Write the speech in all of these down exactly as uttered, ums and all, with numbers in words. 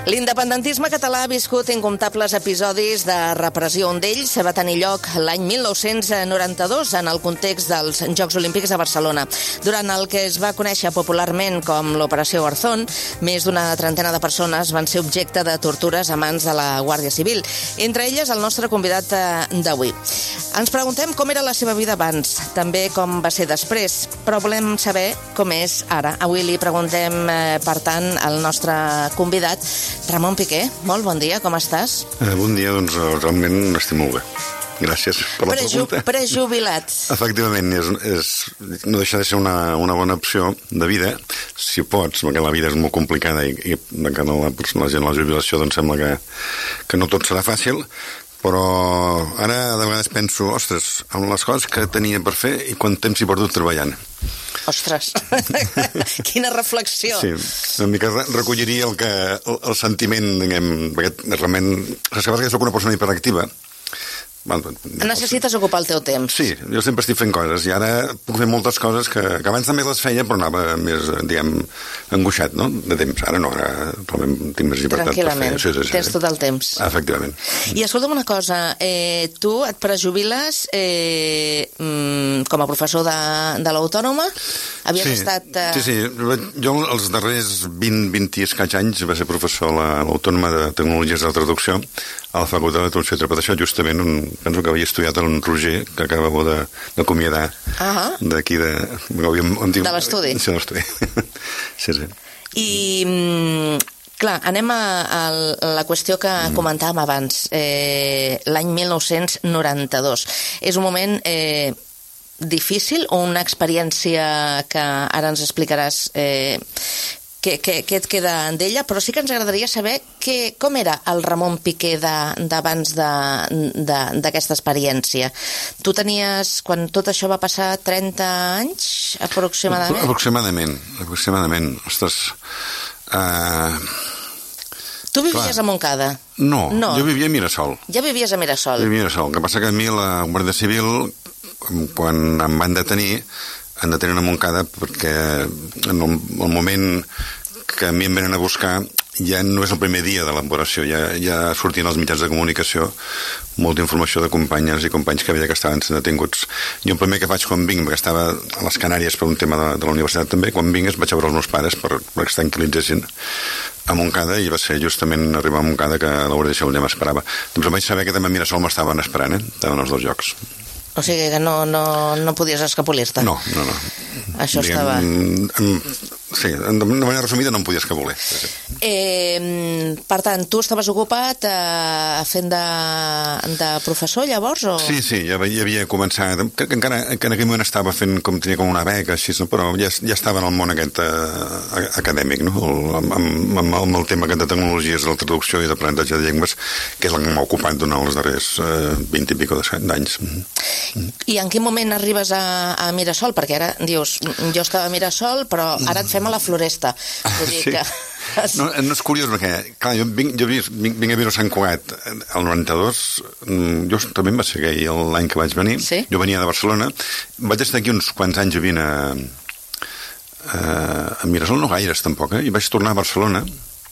L'independentisme català ha viscut incomptables episodis de repressió. Un d'ells va tenir lloc l'any mil nou-cents noranta-dos en el context dels Jocs Olímpics de Barcelona, durant el que es va conèixer popularment com l'Operació Garzón. Més d'una trentena de persones van ser objecte de tortures a mans de la Guàrdia Civil, entre elles el nostre convidat d'avui. Ens preguntem com era la seva vida abans, també com va ser després, però volem saber com és ara. Avui li preguntem, per tant, al nostre convidat, Ramon Piqué. Molt bon dia, com estàs? Eh, bon dia, doncs realment estic molt bé. Gràcies per la Preju pregunta. Prejubilat. Efectivament, és, és, no deixa de ser una, una bona opció de vida, si pots, perquè la vida és molt complicada i, i de cara a la, la gent a la jubilació doncs sembla que, que no tot serà fàcil, però ara de vegades penso, ostres, amb les coses que tenia per fer i quant temps he perdut treballant. Ostres, quina reflexió. Sí, una mica recolliria el, que, el, el sentiment, diguem, perquè realment, saps que soc una persona hiperactiva. Bueno, necessites ocupar el teu temps. Sí, jo sempre estic fent coses i ara puc fer moltes coses que, que abans també les feia però anava més, diguem, angoixat, no?, de temps. Ara no, ara realment tinc més llibertat per fer. Tranquil·lament, sí, sí, sí, tens tot el temps. Efectivament. I escolta'm una cosa, eh, tu et prejubiles eh, com a professor de, de l'Autònoma? Havies sí, estat... Eh... Sí, sí, jo els darrers vint, vint i escaig anys va ser professor a l'Autònoma de Tecnologies de la Traducció a la Facultat de Traducció i Interpretació, justament un, penso que havia estudiat en Roger, que acabava d'acomiadar uh -huh. d'aquí de... De l'estudi. Sí, de l'estudi. Sí, sí. I... Clar, anem a, a la qüestió que mm. comentàvem abans. Eh, l'any mil nou-cents noranta-dos. És un moment... Eh, difícil o una experiència que ara ens explicaràs eh, què, què, què et queda d'ella, però sí que ens agradaria saber que, com era el Ramon Piqué d'abans d'aquesta experiència. Tu tenies, quan tot això va passar, trenta anys, aproximadament? Aproximadament, aproximadament. Ostres... Uh... Tu vivies Clar. a Montcada? No, no, jo vivia a Mirasol. Ja vivies a Mirasol? Jo vivia a Mirasol. El que passa que a mi la Guàrdia Civil, quan em van detenir, em detenen a Montcada perquè en el, el moment que a mi em venen a buscar ja no és el primer dia de l'operació, ja, ja sortien als mitjans de comunicació molta informació de companyes i companys que veia que estaven sent detinguts. Jo el primer que faig quan vinc, perquè estava a les Canàries per un tema de, de la universitat també, quan vinc vaig a veure els meus pares per, per que es tranquil·litzessin a Montcada, i va ser justament arribar a Montcada que la Guàrdia Civil ja m'esperava. Doncs em vaig saber que també a Mirasol m'estaven esperant, eh? Estaven els dos llocs. O sigui que no, no, no podies escapolir-te? No, no, no. Això Diguem, estava... En, sí, de manera resumida no em podia escapolir. Eh, per tant, tu estaves ocupat eh, fent de, de professor llavors? O... Sí, sí, ja, ja havia començat, que, que encara que en aquell moment estava fent com tenia com una beca, així, no? Però ja, ja estava en el món aquest eh, acadèmic, no? El, amb, amb, amb el tema de tecnologies de la traducció i d'aprenentatge de llengües, que és el que m'ha ocupat durant els darrers eh, vint i pico d'anys. I en quin moment arribes a, a Mirasol? Perquè ara dius, jo estava a Mirasol, però ara et fem a la Floresta. Vull dir sí. que... No, no és curiós perquè, clar, jo vinc, jo vinc, vinc a viure a Sant Cugat el noranta-dos, jo també em va ser aquell l'any que vaig venir, sí? Jo venia de Barcelona, vaig estar aquí uns quants anys vivint a, a, a Mirasol, no gaires tampoc, eh? I vaig tornar a Barcelona.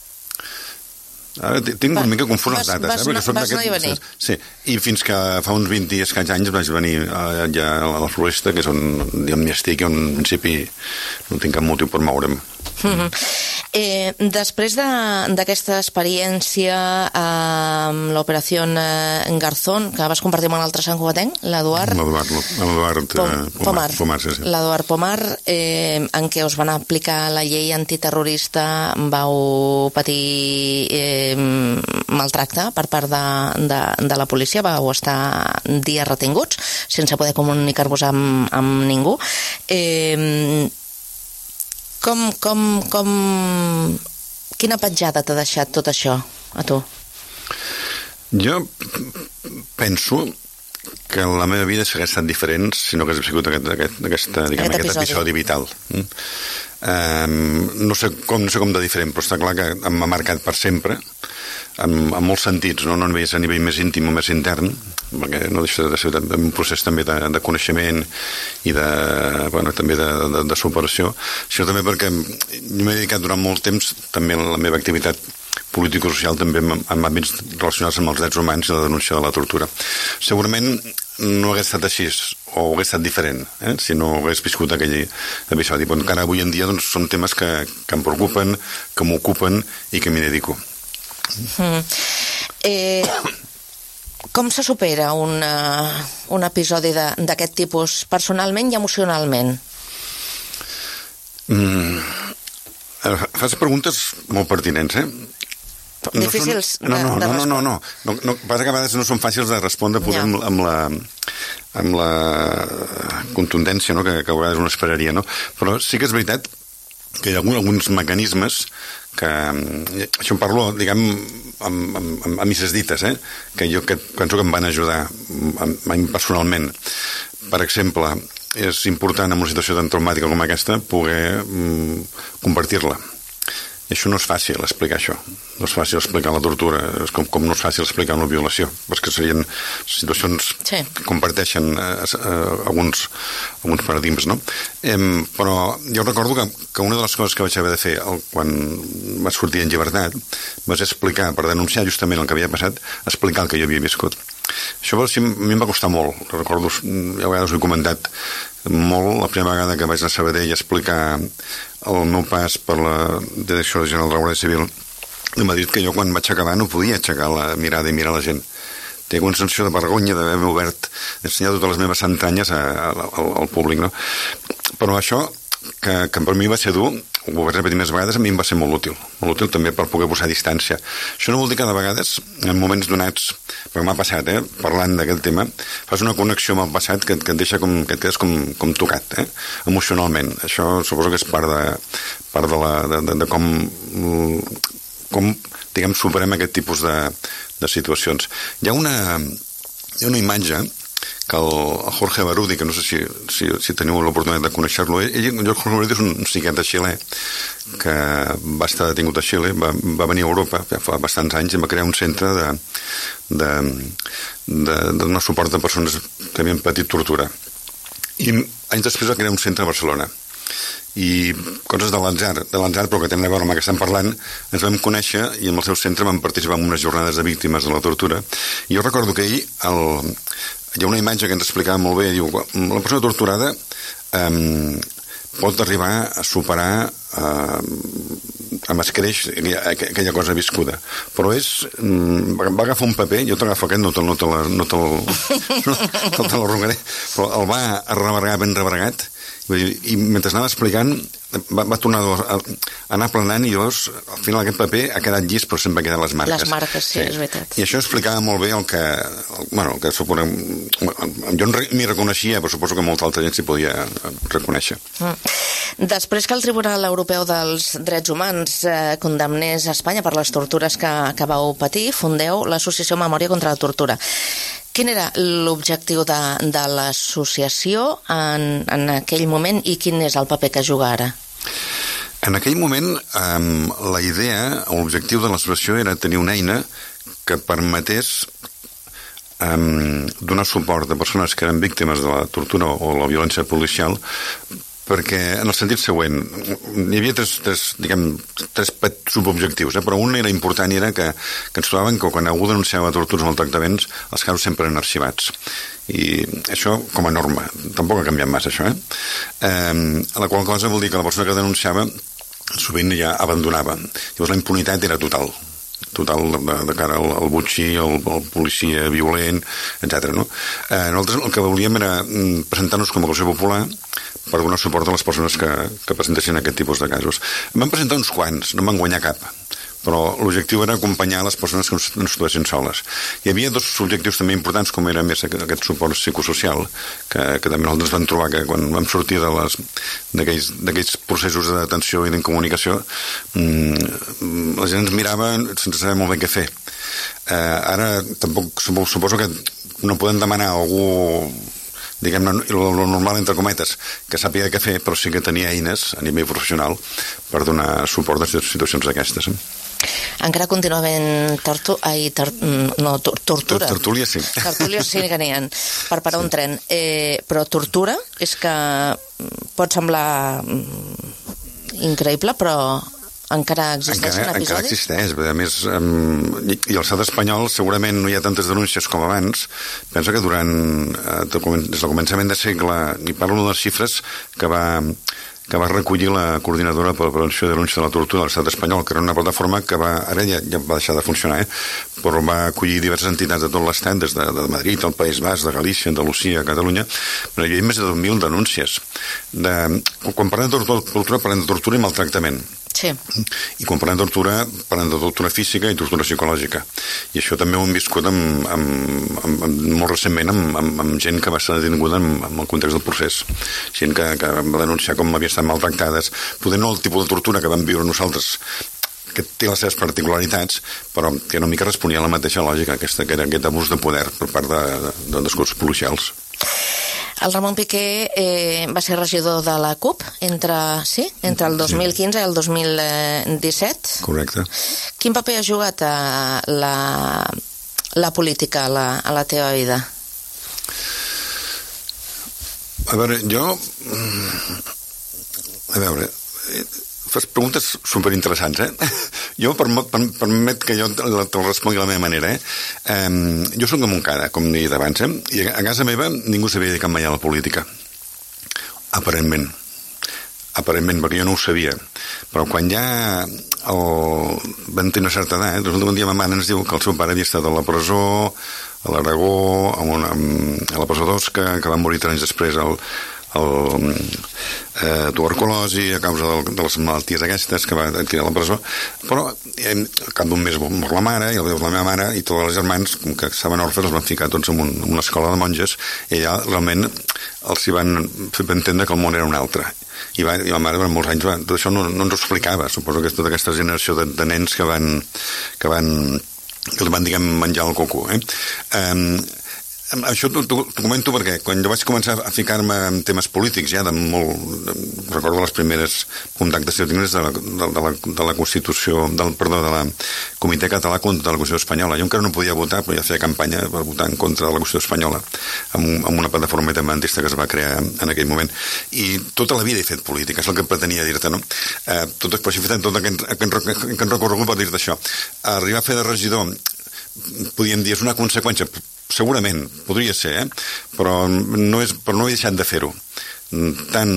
Ara tinc una mica confús les dates. Vas, eh? vas, vas anar i venir. Sí, i fins que fa uns vint i escaig anys vaig venir a, ja a la Floresta, que és on diguem, hi estic, on en principi no tinc cap motiu per moure'm. Mm-hmm. eh, després d'aquesta de, experiència eh, amb l'operació Garzón, que vas compartir amb un altre santcugatenc, l'Eduard L'Eduard Pomar, Pomar sí, sí. l'Eduard Pomar, eh, en què us van aplicar la llei antiterrorista, vau patir eh, maltracte per part de, de, de la policia, vau estar dies retinguts sense poder comunicar-vos amb, amb ningú. eh, Com, com, com... Quina petjada t'ha deixat tot això, a tu? Jo penso que la meva vida s'hagués estat diferent si no hagués sigut aquest, aquest, aquesta, diguem, aquest, aquest episodi vital. Mm? Um, no, sé com, no sé com de diferent, però està clar que m'ha marcat per sempre, en, en molts sentits, no? No només a nivell més íntim o més intern, perquè no deixa de ser un procés també de, de coneixement i de, bueno, també de, de, de superació, sinó també perquè m'he dedicat durant molt temps també a la meva activitat polític-social també en àmbits relacionats amb els drets humans i la denúncia de la tortura. Segurament no hagués estat així, o hagués estat diferent, eh? si no hagués viscut aquell episodi. Però encara avui en dia doncs, són temes que, que em preocupen, que m'ocupen i que m'hi dedico. Mm. Eh, com se supera una, un episodi d'aquest tipus, personalment i emocionalment? Mm, fas preguntes molt pertinents, eh? No difícils són, no, no, de, de no, no, no, no, no, no, passa que a vegades no són fàcils de respondre ja. amb, amb, la, amb la contundència, no? que, que a vegades un esperaria, no? Però sí que és veritat que hi ha alguns mecanismes que, això em parlo, diguem, amb, amb, amb misses dites, eh? que jo que penso que em van ajudar a mi personalment. Per exemple, és important en una situació tan traumàtica com aquesta poder mm, compartir-la. I això no és fàcil explicar això. No és fàcil explicar la tortura, és com, com no és fàcil explicar una violació, perquè serien situacions sí. que comparteixen eh, eh, alguns, alguns paradigmes, no? Eh, però jo recordo que, que una de les coses que vaig haver de fer el, quan vaig sortir en llibertat va ser explicar, per denunciar justament el que havia passat, explicar el que jo havia viscut. Això a mi em va costar molt. Recordo, a vegades ho he comentat molt, la primera vegada que vaig anar a Sabadell a explicar el meu pas per la Direcció General de la Guàrdia Civil, em va dir que jo quan vaig acabar no podia aixecar la mirada i mirar la gent. Tinc una sensació de vergonya d'haver-me obert, d'ensenyar totes les meves entranyes a, a, al, al públic, no? Però això, que, que per mi va ser dur, ho vaig repetir més vegades, a mi em va ser molt útil. Molt útil també per poder posar distància. Això no vol dir que de vegades, en moments donats, perquè m'ha passat, eh, parlant d'aquest tema, fas una connexió amb el passat que, que et deixa com, que et quedes com, com tocat, eh, emocionalment. Això suposo que és part de, part de, la, de, de, de com, com, diguem, superem aquest tipus de, de situacions. Hi ha una, hi ha una imatge que el, el Jorge Barudi, que no sé si, si, si teniu l'oportunitat de conèixer-lo, ell, el Jorge Barudi és un psiquiatre xilè que va estar detingut a Xile, va, va venir a Europa ja fa bastants anys i va crear un centre de, de, de, de donar suport a persones que havien patit tortura. I anys després va crear un centre a Barcelona. I coses de l'atzar, de l'atzar, però que tenen a veure amb el que estem parlant, ens vam conèixer i en el seu centre vam participar en unes jornades de víctimes de la tortura. I jo recordo que ell, el, hi ha una imatge que ens explicava molt bé, diu, la persona torturada eh, pot arribar a superar eh, amb escreix aquella cosa viscuda, però és va agafar un paper, jo t'agafo aquest, no te'l no te no te no te l'arrugaré, però el va arrebregar ben rebregat i mentre anava explicant va, va tornar a, a anar planant i llavors al final aquest paper ha quedat llis però sempre queden les marques. Les marques, sí, sí. És veritat. I això explicava molt bé el que, el, bueno, el que suposa, jo m'hi reconeixia, però suposo que molta altra gent s'hi podia reconèixer. Mm. Després que el Tribunal Europeu dels Drets Humans eh, condemnés a Espanya per les tortures que, que vau patir, fundeu l'Associació Memòria contra la Tortura. Quin era l'objectiu de, de l'associació en, en aquell moment i quin és el paper que juga ara? En aquell moment, eh, la idea, l'objectiu de l'associació era tenir una eina que permetés eh, donar suport a persones que eren víctimes de la tortura o la violència policial, perquè en el sentit següent hi havia tres, tres, diguem, tres subobjectius, eh? Però un era important i era que, que ens trobaven que quan algú denunciava tortures o maltractaments els casos sempre eren arxivats i això com a norma tampoc ha canviat massa això, eh? Eh, la qual cosa vol dir que la persona que denunciava sovint ja abandonava, llavors la impunitat era total total de, de cara al, al butxí, al, al policia violent, etcètera. No? Eh, nosaltres el que volíem era presentar-nos com a Comissió Popular per donar suport a les persones que, que presentessin aquest tipus de casos. Em van presentar uns quants, no em van guanyar cap, però l'objectiu era acompanyar les persones que no es trobessin soles. Hi havia dos objectius també importants, com era més aquest suport psicosocial, que, que també nosaltres vam trobar que quan vam sortir d'aquells processos de detenció i d'incomunicació, mmm, la gent ens mirava sense saber molt bé què fer. Eh, ara tampoc suposo que no podem demanar a algú, diguem, lo, lo normal entre cometes, que sàpiga què fer, però sí que tenia eines a nivell professional per donar suport a situacions d'aquestes. Encara continua havent tortu... Ai, tor... no, tor tortura. Tertúlies sí. Tertúlies sí que n'hi ha, per parar un tren. Eh, però tortura és que pot semblar increïble, però encara existeixen encara, episodis? Encara existeix. A més, um, i, i al estat espanyol segurament no hi ha tantes denúncies com abans. Penso que durant, eh, des del començament de segle, i parlo de les xifres que va... que va recollir la Coordinadora per la Prevenció i Denúncia de la Tortura de l'estat espanyol, que era una plataforma que va, ara ja, ja va deixar de funcionar, eh? Però va acollir diverses entitats de tot l'estat, des de, de Madrid, el País Basc, de Galícia, Andalusia, Catalunya. Però hi havia més de dos mil denúncies. De, quan parlem de tortura, parlem de tortura i maltractament. Sí. I quan parlem de tortura, parlem de tortura física i tortura psicològica. I això també ho hem viscut amb, amb, amb, amb, molt recentment amb, amb, amb gent que va ser detinguda en, en el context del procés. Gent que, que va denunciar com havia estat maltractades. Poder no el tipus de tortura que vam viure nosaltres, que té les seves particularitats, però que una mica responia a la mateixa lògica, aquesta, que era aquest abús de poder per part de, de, de discursos policials. El Ramon Piqué eh, va ser regidor de la CUP entre, sí, entre el dos mil quinze sí. i el dos mil disset. Correcte. Quin paper ha jugat a la, la política a la, a la teva vida? A veure, jo... A veure... Fas preguntes superinteressants, eh? Jo, permet, permet que jo te'l respongui de la meva manera, eh? Um, jo soc de Montcada, com he dit abans, eh? I a casa meva ningú s'havia dedicat mai a la política. Aparentment. Aparentment, perquè jo no ho sabia. Però quan ja el... van tenir una certa edat, eh? Resulta que un dia ma mare ens diu que el seu pare havia estat a la presó, a l'Aragó, a, una, a la presó d'Osca, que va morir tres anys després al... el eh, tuberculosi a causa del, de les malalties aquestes que va adquirir a la presó, però eh, al cap d'un mes mor la mare i el veu la meva mare i tots els germans, com que estaven orfes, els van ficar tots en, un, en una escola de monges i allà realment els hi van fer entendre que el món era un altre. I, va, i la mare durant molts anys va, tot això no, no ens ho explicava. Suposo que és tota aquesta generació de, de nens que van que van que li van, diguem, menjar el coco, eh? Um, Això t'ho comento perquè quan jo vaig començar a ficar-me en temes polítics ja de molt... De, recordo les primeres contactes que tinc des de la, de, de, la, de la Constitució, del, perdó, de la Comitè Català contra la Constitució Espanyola. Jo encara no podia votar, però ja feia campanya per votar en contra de la Constitució Espanyola amb, amb una plataforma independentista que es va crear en aquell moment. I tota la vida he fet política, és el que pretenia dir-te, no? Eh, tot, però així he fet tot aquest, aquest, aquest recorregut per dir-te això. Arribar a fer de regidor, podríem dir, és una conseqüència. Segurament, podria ser, eh? Però no, és, però no he deixat de fer-ho. Tant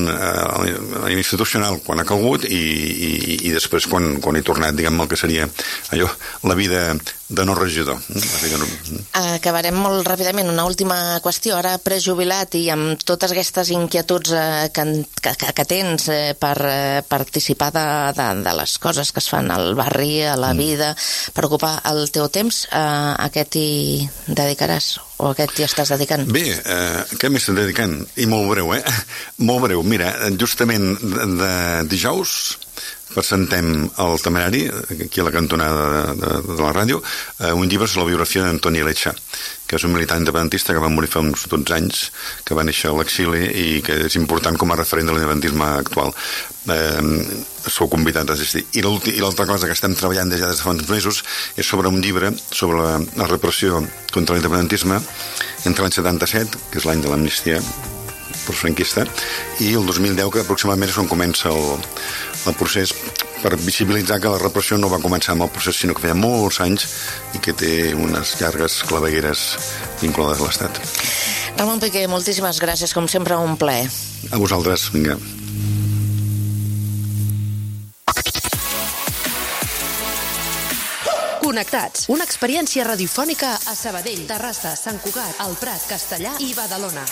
eh, institucional quan ha calgut i, i, i després quan, quan he tornat, diguem, el que seria allò, la vida de no regidor. No... Acabarem molt ràpidament. Una última qüestió. Ara prejubilat i amb totes aquestes inquietuds eh, que, que, que tens eh, per eh, participar de, de, de les coses que es fan al barri, a la vida, mm. per ocupar el teu temps, eh, a què t'hi dedicaràs? O a què t'hi estàs dedicant? Bé, eh, què m'estic dedicant? I molt breu, eh? Molt breu. Mira, justament de, de dijous presentem al Temerari, aquí a la cantonada de, de, de la ràdio, eh, un llibre sobre la biografia d'Antoni Lecha, que és un militant independentista que va morir fa uns dotze anys, que va néixer a l'exili i que és important com a referent de l'independentisme actual. Eh, sou convidat a assistir. I l'altra cosa que estem treballant des ja des de fa uns mesos és sobre un llibre sobre la, la repressió contra l'independentisme entre l'any setanta-set, que és l'any de l'amnistia franquista, i el dos mil deu, que aproximadament és on comença el, el procés, per visibilitzar que la repressió no va començar amb el procés, sinó que feia molts anys i que té unes llargues clavegueres vinculades a l'Estat. Ramon Piqué, moltíssimes gràcies, com sempre, un plaer. A vosaltres, vinga. Connectats, una experiència radiofònica a Sabadell, Terrassa, Sant Cugat, El Prat, Castellar i Badalona.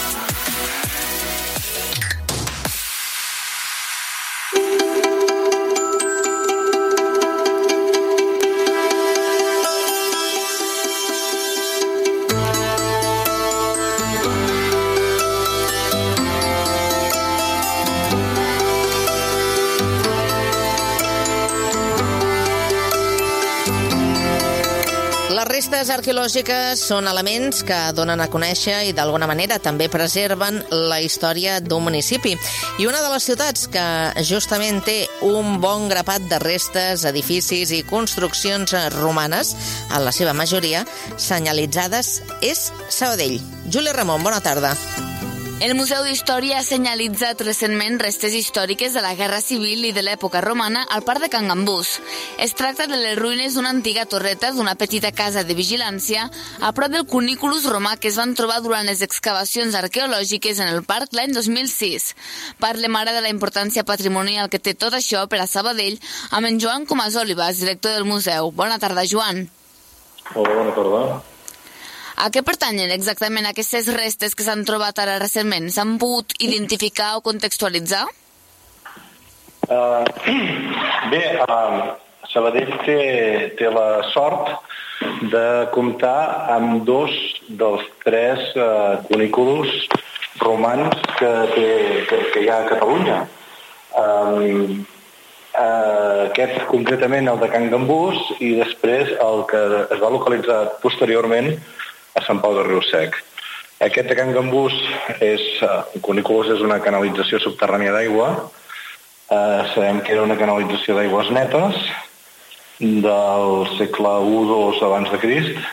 Les restes arqueològiques són elements que donen a conèixer i d'alguna manera també preserven la història d'un municipi. I una de les ciutats que justament té un bon grapat de restes, edificis i construccions romanes, en la seva majoria senyalitzades, és Sabadell. Júlia Ramon, bona tarda. El Museu d'Història ha senyalitzat recentment restes històriques de la Guerra Civil i de l'època romana al Parc de Can Gambús. Es tracta de les ruïnes d'una antiga torreta d'una petita casa de vigilància a prop del cunículus romà que es van trobar durant les excavacions arqueològiques en el parc l'any dos mil sis. Parlem ara de la importància patrimonial que té tot això per a Sabadell amb en Joan Comas-Olivas, director del museu. Bona tarda, Joan. Hola, bona tarda. A què pertanyen exactament aquestes restes que s'han trobat ara recentment? S'han pogut identificar o contextualitzar? Uh, bé, uh, Sabadell té, té la sort de comptar amb dos dels tres uh, cunículos romans que, té, que, que hi ha a Catalunya. Um, uh, aquest concretament el de Can Gambús i després el que es va localitzar posteriorment a Sant Pau de Riu-sec. Aquest de Can Gambús és, un cunículus és una canalització subterrània d'aigua. Eh, sabem que era una canalització d'aigües netes del segle u dos abans de Crist.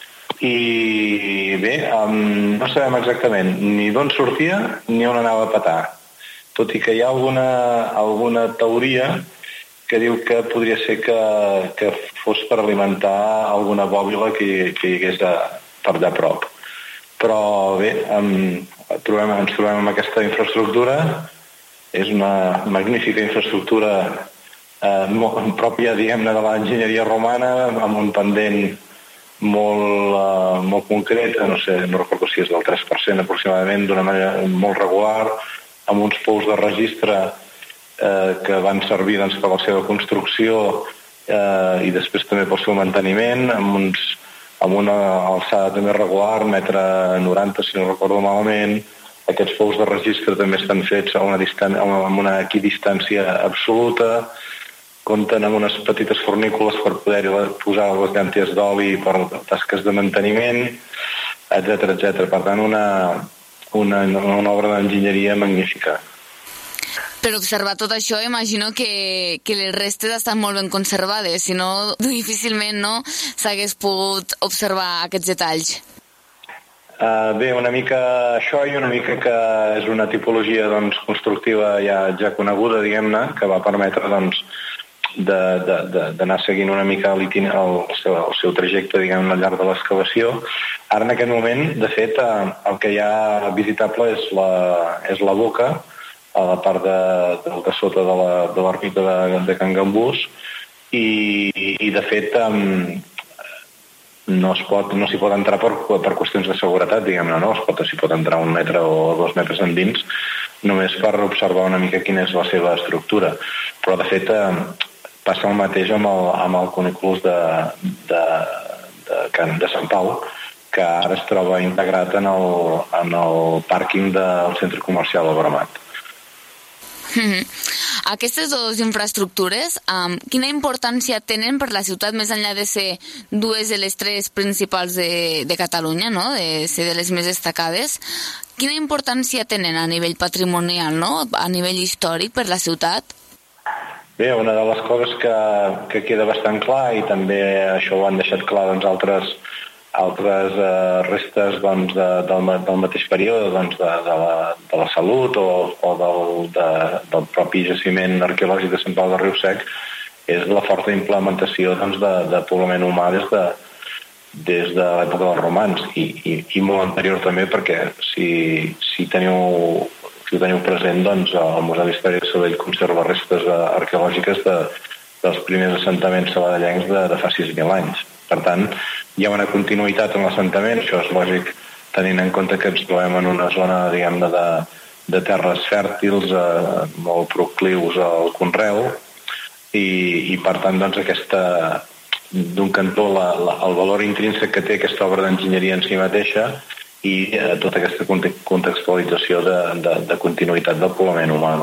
I bé, um, no sabem exactament ni d'on sortia ni on anava a petar. Tot i que hi ha alguna, alguna teoria que diu que podria ser que, que fos per alimentar alguna bòbila que, que hi hagués a per allà a prop. Però bé, um, trobem, ens trobem amb aquesta infraestructura. És una magnífica infraestructura eh, molt, pròpia, diguem-ne, de l'enginyeria romana, amb un pendent molt, uh, molt concret, no sé, no recordo si és del tres per cent aproximadament, d'una manera molt regular, amb uns pous de registre eh, que van servir doncs, per la seva construcció eh, i després també pel seu manteniment, amb uns amb una alçada també regular, metre noranta, si no recordo malament. Aquests pous de registre també estan fets a una, distan- amb una equidistància absoluta, compten amb unes petites fornícules per poder posar les llànties d'oli per tasques de manteniment, etcètera, etcètera. Per tant, una, una, una obra d'enginyeria magnífica. Per observar tot això, imagino que, que les restes estan molt ben conservades, si no, difícilment no s'hagués pogut observar aquests detalls. Uh, bé, una mica això i una mica que és una tipologia doncs, constructiva ja, ja coneguda, diguem-ne, que va permetre doncs, d'anar seguint una mica el, el, seu, el seu trajecte, diguem-ne, al llarg de l'excavació. Ara, en aquest moment, de fet, el que hi ha visitable és la, és la boca, a la part de, de, de sota de l'ermita de, de, de Can Gambús i, i de fet um, no s'hi pot, no s'hi pot entrar per, per qüestions de seguretat, diguem-ne, no? Es pot, s'hi pot entrar un metre o dos metres endins només per observar una mica quina és la seva estructura, però de fet um, passa el mateix amb el, amb el cunículus de, de, de, de, de Sant Pau, que ara es troba integrat en el, en el pàrquing del centre comercial del Bramat. Mm-hmm. Aquestes dues infraestructures, um, quina importància tenen per la ciutat més enllà de ser dues de les tres principals de, de Catalunya, no? De ser de les més destacades? Quina importància tenen a nivell patrimonial, no? A nivell històric per la ciutat? Bé, una de les coses que, que queda bastant clar, i també això ho han deixat clar doncs, altres altres eh, restes doncs, de, del, del mateix període doncs, de, de, la, de la Salut o, o del, de, del propi jaciment arqueològic de Sant Pau de Riu-sec és la forta implementació doncs, de, de poblament humà des de, des de l'època dels romans i, i, i molt anterior també perquè si, si, teniu, si ho teniu present doncs, el Museu d'Història de Sabadell conserva restes arqueològiques de, dels primers assentaments sabadellencs de, de fa sis mil anys. Per tant, hi ha una continuïtat en l'assentament, això és lògic tenint en compte que ens trobem en una zona, diguem-ne, de, de terres fèrtils, eh, molt proclius al conreu, i, i per tant, doncs, aquesta, d'un cantó, la, la, el valor intrínsec que té aquesta obra d'enginyeria en si mateixa i eh, tota aquesta contextualització de, de, de continuïtat del poblament humà.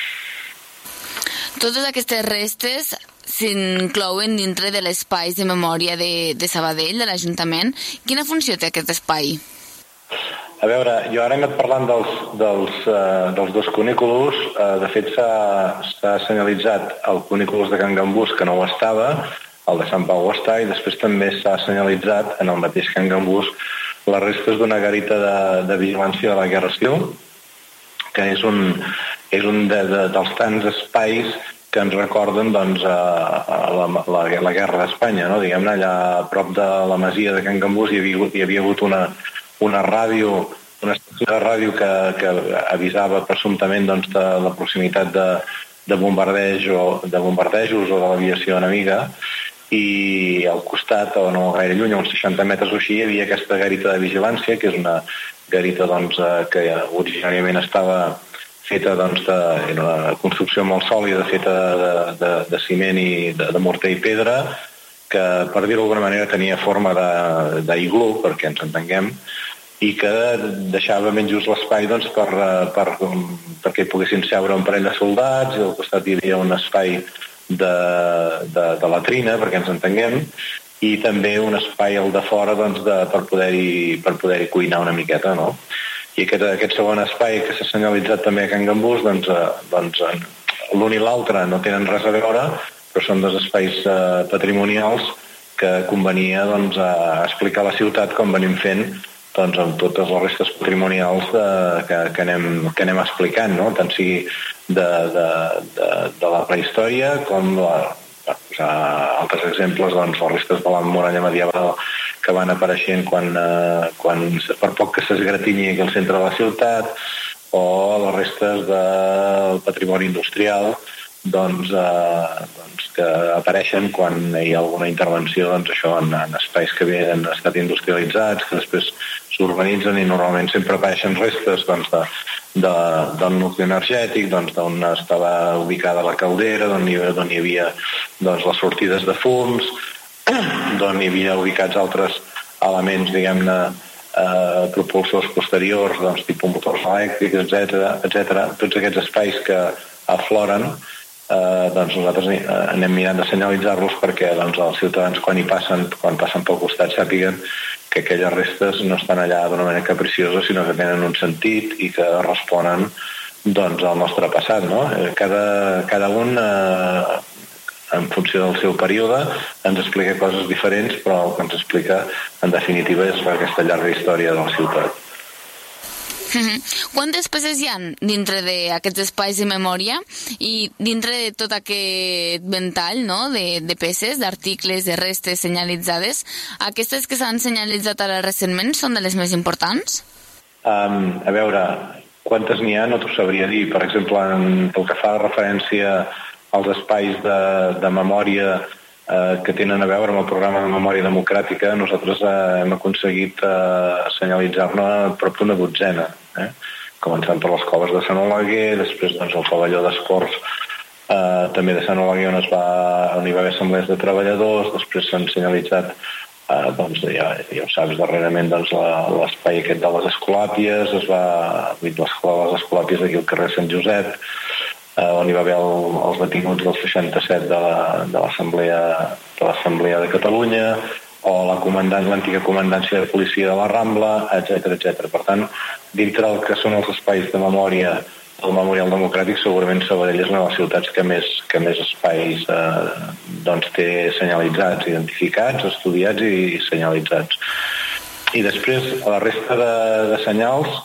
Totes aquestes restes s'inclouen dintre de l'espai de memòria de, de Sabadell, de l'Ajuntament. Quina funció té aquest espai? A veure, jo ara hem anat parlant dels, dels, uh, dels dos cunículos. Uh, de fet, s'ha senyalitzat el cunículus de Can Gambús, que no ho estava, el de Sant Pau ho està, i després també s'ha senyalitzat en el mateix Can Gambús les restes d'una garita de, de vigilància de la Guerra Civil, que és un, és un de, de, dels tants espais que ens recorden doncs, a, a la, la, la guerra d'Espanya, no? Diguem-ne, allà a prop de la masia de Can Gambús hi havia, hi havia hagut una, una ràdio, una estació de ràdio que, que avisava presumptament doncs, de la proximitat de, de, bombardeig o, de bombardejos o de l'aviació enemiga, i al costat, o no gaire lluny, a uns seixanta metres o així, hi havia aquesta garita de vigilància, que és una garita doncs, que originàriament estava feta doncs, de, era una construcció molt sòlida, feta de, de, de ciment i de, de morter i pedra, que, per dir-ho d'alguna manera, tenia forma d'iglú, perquè ens entenguem, i que deixava ben just l'espai doncs, per, per, perquè poguessin seure un parell de soldats, i al costat hi havia un espai de, de, de latrina, perquè ens entenguem, i també un espai al de fora doncs, de, per poder-hi per poder-hi cuinar una miqueta, no? I aquest, aquest segon espai que s'ha senyalitzat també a Can Gambús, doncs, eh, doncs l'un i l'altre no tenen res a veure, però són dos espais eh, patrimonials que convenia doncs, a explicar la ciutat com venim fent doncs, amb totes les restes patrimonials eh, que, que, anem, que anem explicant, no? Tant sigui de, de, de, de la prehistòria com la, per posar altres exemples, doncs, les restes de la muralla medieval que van apareixent quan, eh, quan per poc que s'esgratinyi aquí al centre de la ciutat, o les restes del patrimoni industrial doncs, eh, doncs, que apareixen quan hi ha alguna intervenció doncs, això, en, en espais que havien estat industrialitzats, que després s'urbanitzen i normalment sempre apareixen restes doncs, de, de, del nucli energètic, doncs, d'on estava ubicada la caldera, d'on hi, d'on hi havia doncs, les sortides de fums, d'on hi havia ubicats altres elements, diguem-ne, eh, propulsors posteriors, doncs, tipus motors elèctrics, etcètera, etcètera. Tots aquests espais que afloren, eh, doncs nosaltres anem mirant de senyalitzar-los perquè doncs, els ciutadans quan hi passen, quan passen pel costat, sàpiguen que aquelles restes no estan allà d'una manera capriciosa, sinó que tenen un sentit i que responen doncs, al nostre passat, no? Cada, cada un eh, en funció del seu període, ens explica coses diferents, però el que ens explica, en definitiva, és aquesta llarga història de la ciutat. Mm-hmm. Quantes peces hi ha dintre d'aquests espais de memòria i dintre de tot aquest ventall, no?, de, de peces, d'articles, de restes senyalitzades, aquestes que s'han senyalitzat ara recentment són de les més importants? Um, a veure, quantes n'hi ha no t'ho sabria dir. Per exemple, en el que fa referència als espais de, de memòria eh, que tenen a veure amb el programa de memòria democràtica, nosaltres eh, hem aconseguit eh, senyalitzar-ne prop d'una dotzena. Eh? Començant per les coves de Sant Oleguer, després doncs, el pavelló d'esports eh, també de Sant Oleguer on, es va, on hi va haver assemblees de treballadors, després s'han senyalitzat, eh, doncs, ja, ja ho saps, darrerament doncs, la, l'espai aquest de les Escolàpies, es va, l'escola de les Escolàpies aquí al carrer Sant Josep, eh, on hi va haver el, els detinguts del seixanta-set de, la, de l'Assemblea de l'Assemblea de Catalunya, o la comandant, l'antiga comandància de policia de la Rambla, etcètera, etcètera. Per tant, dintre el que són els espais de memòria del Memorial Democràtic, segurament Sabadell és una de les ciutats que més, que més espais eh, doncs té senyalitzats, identificats, estudiats i senyalitzats. I després, a la resta de, de senyals,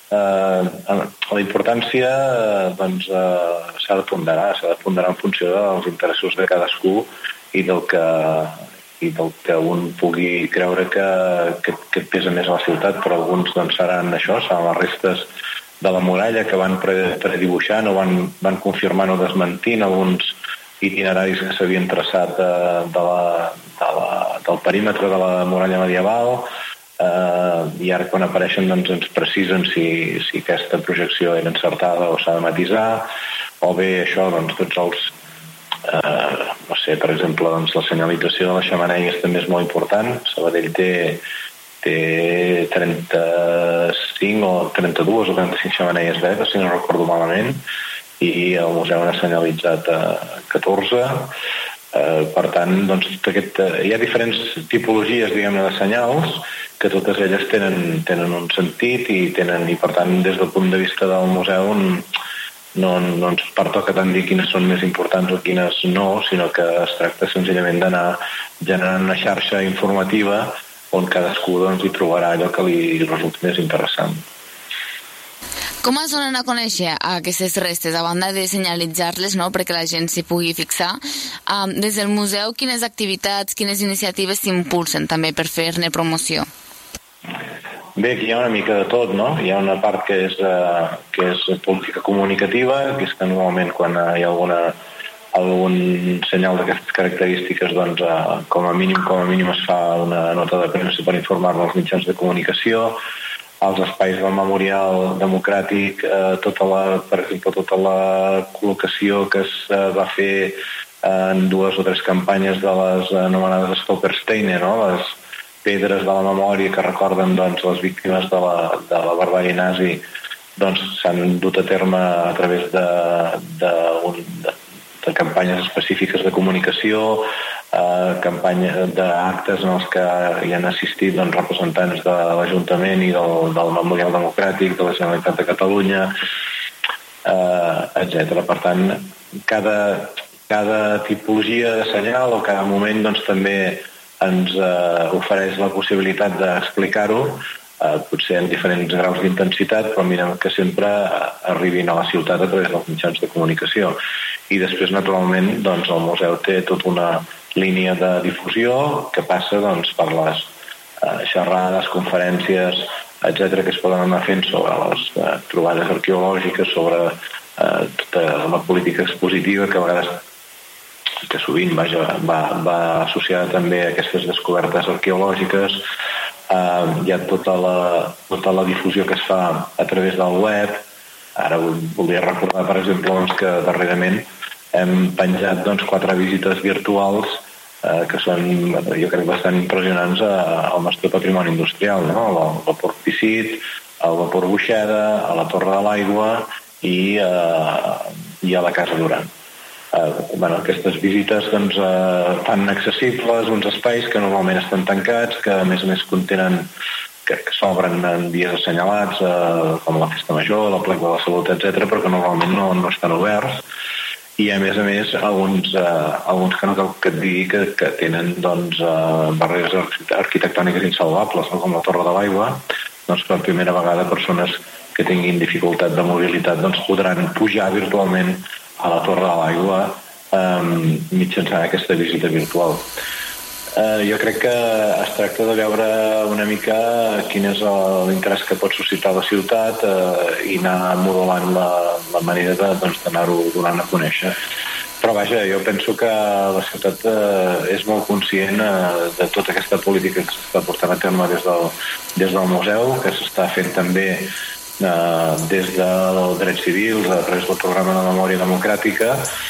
eh, la importància eh, doncs, eh, s'ha de ponderar, s'ha de ponderar en funció dels interessos de cadascú i del que i del que un pugui creure que, que, que pesa més a la ciutat, però alguns doncs, seran això, seran les restes de la muralla que van predibuixant o van, van confirmant o desmentint alguns itineraris que s'havien traçat de, de la, de la, del perímetre de la muralla medieval, eh, i ara quan apareixen doncs, ens precisen si, si aquesta projecció era encertada o s'ha de matisar, o bé això, doncs, tots els Uh, no sé, per exemple, doncs, la senyalització de les xemeneies també és molt important. Sabadell té, té trenta-cinc o trenta-dues o trenta-cinc xemeneies vetes, si no recordo malament, i el museu n'ha senyalitzat uh, catorze. Uh, per tant, doncs, aquest, uh, hi ha diferents tipologies, diguem-ne, de senyals, que totes elles tenen, tenen un sentit i, tenen, i per tant, des del punt de vista del museu, no, no ens pertoca tant dir quines són més importants o quines no, sinó que es tracta senzillament d'anar generant una xarxa informativa on cadascú doncs, hi trobarà allò que li resulti més interessant. Com es donen a conèixer aquestes restes, a banda de senyalitzar-les, no?, perquè la gent s'hi pugui fixar? Um, des del museu, quines activitats, quines iniciatives s'impulsen també per fer-ne promoció? Bé, aquí hi ha una mica de tot, no? Hi ha una part que és, uh, que és política comunicativa, que és que normalment quan uh, hi ha alguna, algun senyal d'aquestes característiques, doncs, uh, com a mínim com a mínim es fa una nota de premsa per informar-ne als mitjans de comunicació, als espais del Memorial Democràtic, uh, tota la, per exemple, tota la col·locació que es uh, va fer uh, en dues o tres campanyes de les anomenades Stolpersteine, no?, les pedres de la memòria que recorden, doncs, les víctimes de la, de la barbàrie nazi, doncs, s'han dut a terme a través de, de, un, de, de campanyes específiques de comunicació, eh, campanya d'actes en els que hi han assistit, doncs, representants de l'Ajuntament i del, del Memorial Democràtic, de la Generalitat de Catalunya, eh, etcètera. Per tant, cada, cada tipologia de senyal o cada moment, doncs, també ens eh, ofereix la possibilitat d'explicar-ho, eh, potser en diferents graus d'intensitat, però mirem que sempre arribin a la ciutat a través dels mitjans de comunicació. I després, naturalment, doncs, el museu té tota una línia de difusió que passa, doncs, per les eh, xerrades, conferències, etcètera, que es poden anar fent sobre les eh, trobades arqueològiques, sobre eh, tota la política expositiva que a vegades que sovint vaja, va, va associada també a aquestes descobertes arqueològiques. Eh, hi ha tota la, tota la difusió que es fa a través del web. Ara volia recordar, per exemple, doncs, que darrerament hem penjat, doncs, quatre visites virtuals eh, que són, jo crec, bastant impressionants a, al nostre patrimoni industrial, no? Al vapor Pissit, al vapor Boixeda, a la Torre de l'Aigua i, eh, i a la Casa Duran. Uh, bueno, aquestes visites, doncs, uh, fan accessibles uns espais que normalment estan tancats, que a més a més contenen, que, que s'obren en dies assenyalats, uh, com la Festa Major, la Plec de la Salut, etcètera, però que normalment no, no estan oberts. I a més a més alguns, uh, alguns que no cal que et digui que, que tenen, doncs, uh, barreres arquitectòniques insalvables, no? Com la Torre de l'Aigua, doncs per primera vegada persones que tinguin dificultat de mobilitat, doncs, podran pujar virtualment a la Torre de l'Aigua eh, mitjançant aquesta visita virtual. Eh, jo crec que es tracta de veure una mica quin és l'interès que pot suscitar la ciutat eh, i anar modulant la, la manera de, doncs, d'anar-ho donant a conèixer. Però vaja, jo penso que la ciutat eh, és molt conscient eh, de tota aquesta política que s'està portant a terme des del, des del museu, que s'està fent també Uh, des del dret civil, a través del programa de memòria democràtica,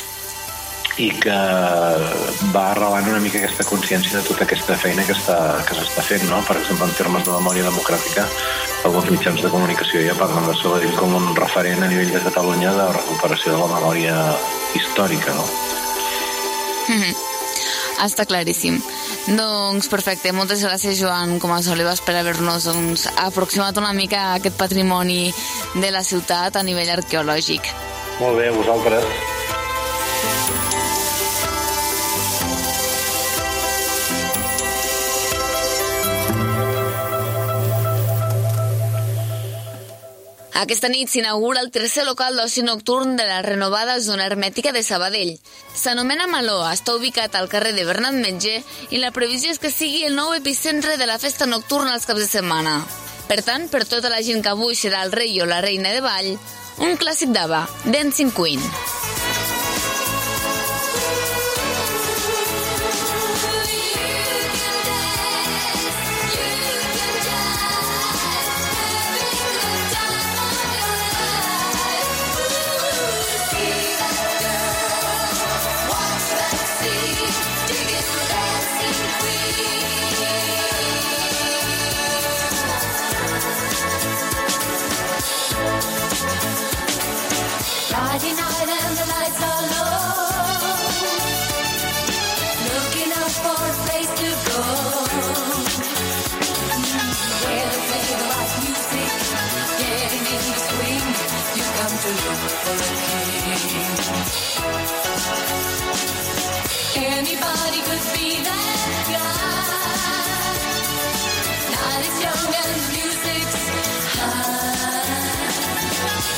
i que va arrelant una mica aquesta consciència de tota aquesta feina que està, que s'està fent, no? Per exemple, en termes de memòria democràtica, alguns mitjans de comunicació ja parlen de Sabadell com un referent a nivell de Catalunya de recuperació de la memòria històrica, no? Mm-hmm. Està claríssim. Doncs perfecte, moltes gràcies, Joan Comas Olives, per haver-nos, doncs, aproximat una mica a aquest patrimoni de la ciutat a nivell arqueològic. Molt bé, vosaltres. Aquesta nit s'inaugura el tercer local d'oci nocturn de la renovada zona hermètica de Sabadell. S'anomena Maloa, està ubicat al carrer de Bernat Metge i la previsió és que sigui el nou epicentre de la festa nocturna als caps de setmana. Per tant, per tota la gent que avui serà el rei o la reina de ball, un clàssic d'Ava, Dancing Queen. Friday night and the lights are low, looking out for a place to go, where they play the right music, getting in the swing, you come to look for a king. Anybody could be that guy, night is young and the music's high.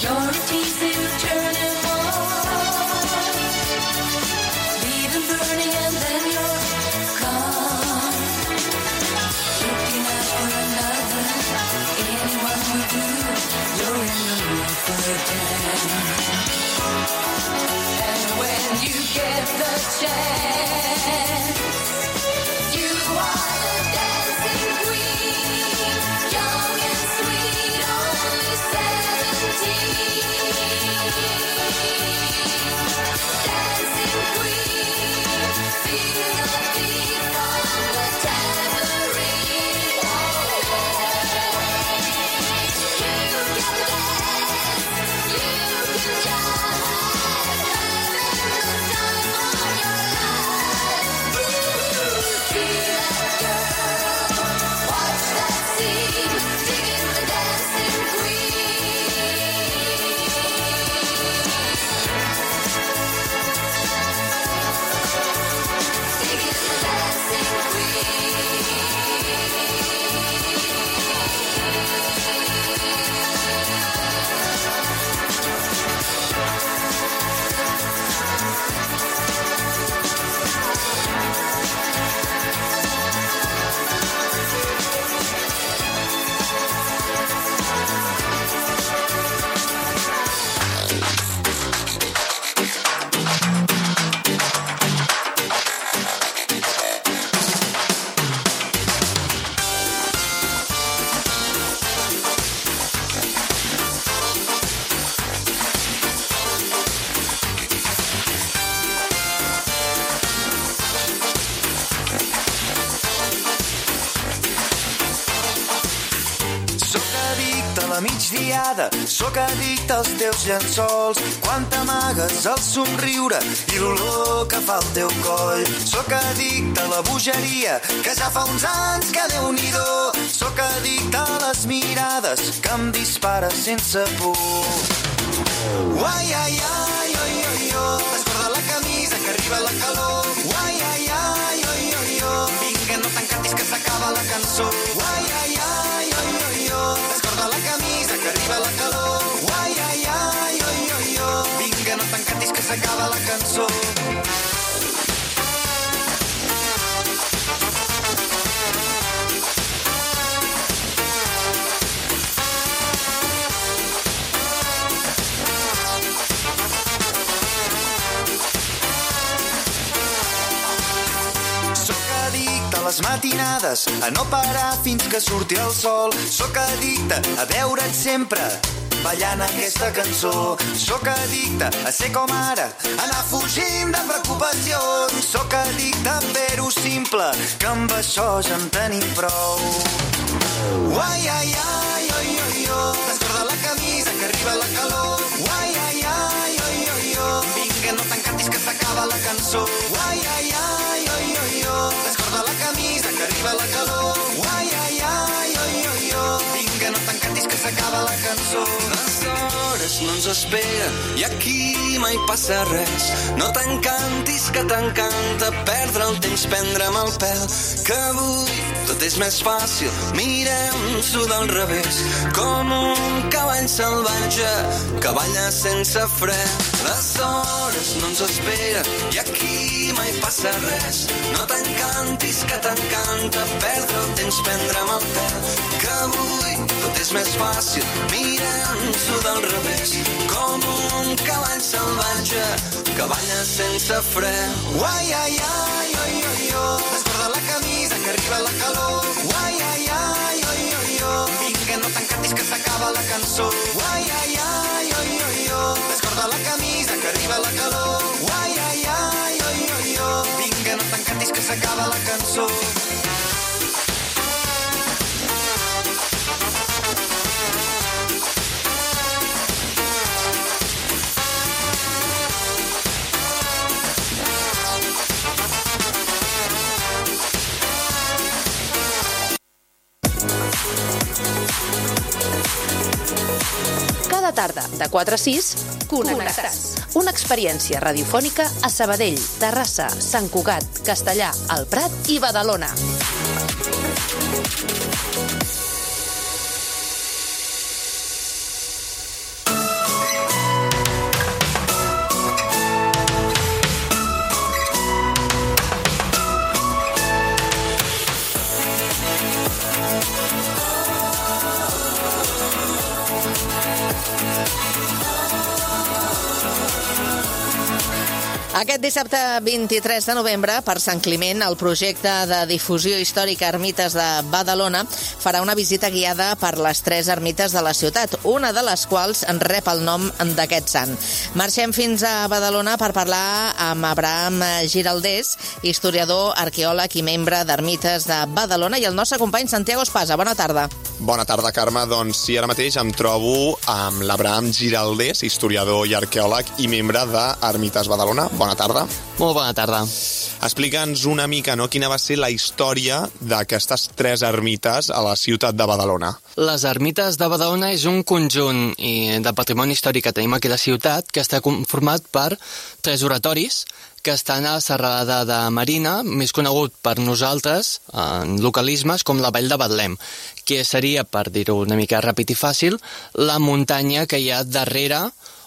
You're a tease to turn him on. Leave him burning and then you're gone. Looking out for another, anyone will do. You're in the mood for dance. And when you get the chance, you are the dancing queen, young and sweet, only seventeen. Dancing queen, feel the beat from the tambourine. You can dance, you can jive, having the time of your life. Ooh, see that girl, watch that scene, digging the dancing queen. Digging the dancing Sóc addicte a la migdiada, sóc addicte als teus llençols, quan t'amagues el somriure i l'olor que fa el teu coll. Sóc addicte a la bogeria, que ja fa uns anys que Déu-n'hi-do. Sóc addicte a les mirades que em dispares sense por. Uai, ai, ai, oi, oi, oi, descorda la camisa que arriba la calor. Uai, ai, ai, oi, oi, oi, vinga, no t'encantis que s'acaba la cançó. Uai, ai, ai, oi, oi, oi, descorda la camisa que arriba la calor. Uai, ai, ai, oi, oi, oi, vinga, no t'encantis que s'acaba la cançó. Sóc addicte a les matinades, a no parar fins que surti el sol. Sóc addicte a veure't sempre ballant aquesta cançó. Sóc addicte a ser com ara, anar fugint de preocupacions. Sóc addicte a fer-ho simple, que amb això ja en tenim prou. Uai, ai, ai, oi, oi, oi, descorda la camisa que arriba la calor. Uai, ai, ai, oi, oi, oi, vinga, no t'encantis que s'acaba la cançó. Uai, ai, ai, oi, oi, oi, descorda la camisa que arriba la calor. Uai, ai, ai, oi, oi, oi, vinga, no t'encantis que s'acaba la cançó. Les hores no ens esperen i aquí mai passa res. No t'encantis que t'encanta perdre el temps, prendre'm el pèl, que avui tot és més fàcil. Mirem-s'ho del revés, com un cavall salvatge que balla sense fre. Les hores no ens esperen i aquí mai passa res. No t'encantis que t'encanta perdre el temps, prendre'm el pèl, que avui tot és més fàcil. Mirem-s'ho del revés, com un cavall salvatge que balla sense fre. Uai, ai, ai, oi, oi, oi, descorda la camisa que arriba la calor. Uai, ai, ai, oi, oi, oi, vinga, no t'encantis que s'acaba la cançó. Uai, ai, ai, oi, oi, oi, descorda la camisa que arriba la calor. Uai, ai, ai, oi, oi, oi, vinga, no t'encantis que s'acaba la cançó. Cada tarda, de quatre a sis, Connectats. Una experiència radiofònica a Sabadell, Terrassa, Sant Cugat, Castellà, El Prat i Badalona. Aquest dissabte vint-i-tres de novembre, per Sant Climent, el projecte de difusió històrica Ermites de Badalona farà una visita guiada per les tres ermites de la ciutat, una de les quals en rep el nom d'aquest sant. Marxem fins a Badalona per parlar amb Abraham Giraldés, historiador, arqueòleg i membre d'Ermites de Badalona, i el nostre company Santiago Espasa. Bona tarda. Bona tarda, Carme. Doncs sí, ara mateix em trobo amb l'Abraham Giraldés, historiador i arqueòleg i membre d'Ermites Badalona. Bona tarda. Molt bona tarda. Explica'ns una mica, no?, quina va ser la història d'aquestes tres ermites a la ciutat de Badalona. Les ermites de Badalona és un conjunt de patrimoni històric que tenim aquí a la ciutat que està conformat per tres oratoris que estan a la serralada de Marina, més conegut per nosaltres en localismes com la Vall de Betlem, que seria, per dir-ho una mica ràpid i fàcil, la muntanya que hi ha darrere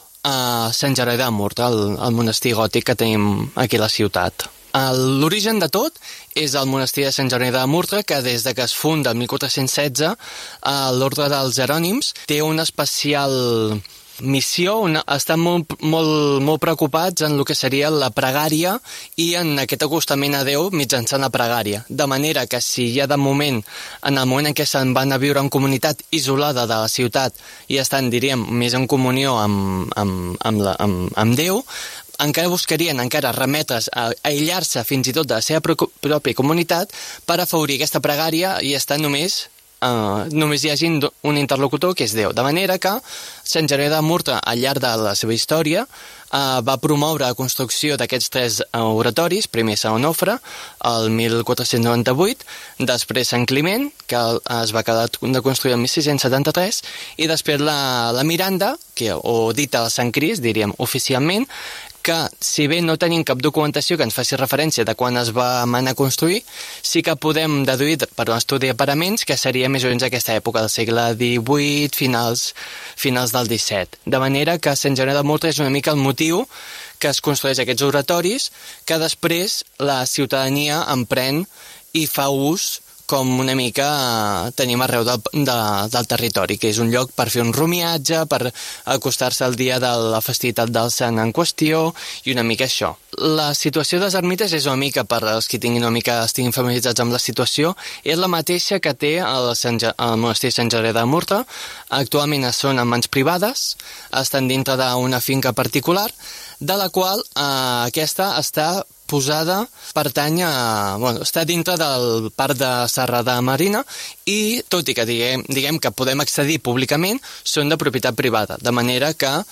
a Sant Jeroni de Murtra, el, el monestir gòtic que tenim aquí a la ciutat. L'origen de tot és el monestir de Sant Jeroni de Murtra, que des de que es funda el mil quatre-cents setze, l'Orde dels Jerònims té una especial missió, una, estan molt, molt, molt preocupats en el que seria la pregària i en aquest acostament a Déu mitjançant la pregària. De manera que si ja de moment, en el moment en què se'n van a viure en comunitat isolada de la ciutat i estan, diríem, més en comunió amb, amb, amb, la, amb, amb Déu, encara buscarien encara remetre's a aïllar-se fins i tot de la seva pròpia comunitat per afavorir aquesta pregària i estar només Uh, només hi hagi un interlocutor que és Déu. De manera que Sant Jeroni de Murtra, al llarg de la seva història, uh, va promoure la construcció d'aquests tres uh, oratoris, primer Sant Onofre, el mil quatre-cents noranta-vuit, després Sant Climent, que es va acabar de construir el mil sis-cents setanta-tres, i després la, la Miranda, que, o dita el Sant Crist, diríem oficialment, que, si bé no tenim cap documentació que ens faci referència de quan es va manar a construir, sí que podem deduir per un estudi de paraments que seria més o menys aquesta època del segle divuit, finals, finals del disset. De manera que Sant Jeroni de Murtra és una mica el motiu que es construeix aquests oratoris que després la ciutadania emprèn i fa ús com una mica tenim arreu del, de, del territori, que és un lloc per fer un rumiatge, per acostar-se al dia de la festivitat del sant en qüestió, i una mica això. La situació de les ermites és una mica, per als que tinguin una mica, estiguin familiaritzats amb la situació, és la mateixa que té el, Sant, el monestir Sant Jeroni de Murtra. Actualment són en mans privades, estan dintre d'una finca particular, de la qual eh, aquesta està posada, pertany a... Bueno, està dintre del parc de Serra de Marina i, tot i que diguem, diguem que podem accedir públicament, són de propietat privada, de manera que eh,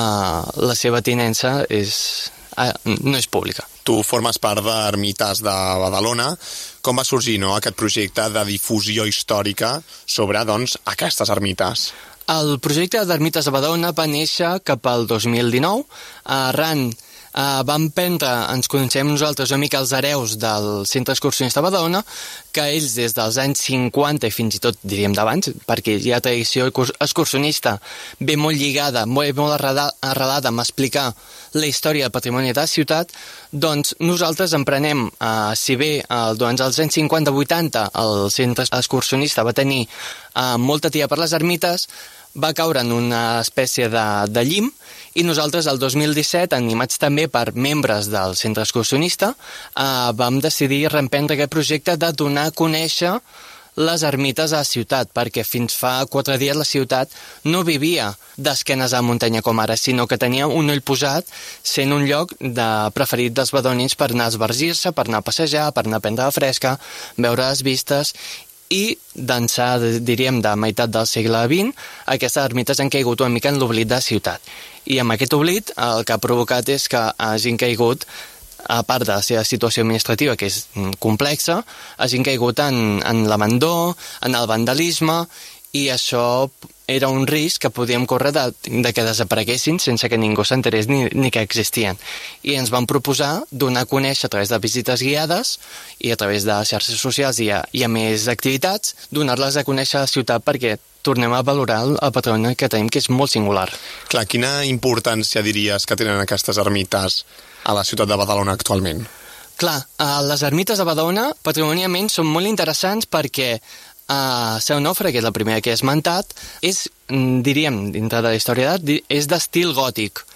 la seva tinença és, eh, no és pública. Tu formes part d'Ermites de Badalona. Com va sorgir, no, aquest projecte de difusió històrica sobre, doncs, aquestes ermites? El projecte d'Ermites de Badalona va néixer cap al dos mil dinou, arran Uh, vam prendre, ens coneixem nosaltres una mica els hereus del Centre Excursionista de Badalona, que ells des dels anys cinquanta i fins i tot diríem d'abans, perquè hi ha tradició excursionista ve molt lligada, molt, molt arrelada amb explicar la història del patrimoni de la ciutat, doncs nosaltres emprenem, uh, si bé uh, doncs als anys cinquanta vuitanta el Centre Excursionista va tenir uh, molta tia per les ermites, va caure en una espècie de, de llim, i nosaltres el dos mil disset, animats també per membres del Centre Excursionista, eh, vam decidir reemprendre aquest projecte de donar a conèixer les ermites a la ciutat, perquè fins fa quatre dies la ciutat no vivia d'esquenes a la muntanya com ara, sinó que tenia un ull posat, sent un lloc de preferit dels badalonins per anar a esbargir-se, per anar a passejar, per anar a prendre la fresca, veure les vistes, i d'ençà, diríem, de meitat del segle vint, aquestes ermites han caigut una mica en l'oblit de la ciutat. I amb aquest oblit el que ha provocat és que hagin caigut, a part de la seva situació administrativa, que és complexa, hagin caigut en, en l'abandó, en el vandalisme, i això era un risc que podíem córrer de, de que desapareguessin sense que ningú s'enterés ni, ni que existien. I ens van proposar donar a conèixer a través de visites guiades i a través de xarxes socials i a, i a més activitats, donar-les a conèixer a la ciutat perquè tornem a valorar el, el patrimoni que tenim, que és molt singular. Clar, quina importància diries que tenen aquestes ermites a la ciutat de Badalona actualment? Clar, les ermites de Badalona patrimonialment són molt interessants perquè Uh, Sant Onofre, que és la primera que he esmentat, és, diríem, dintre de la història d'art, és d'estil gòtic.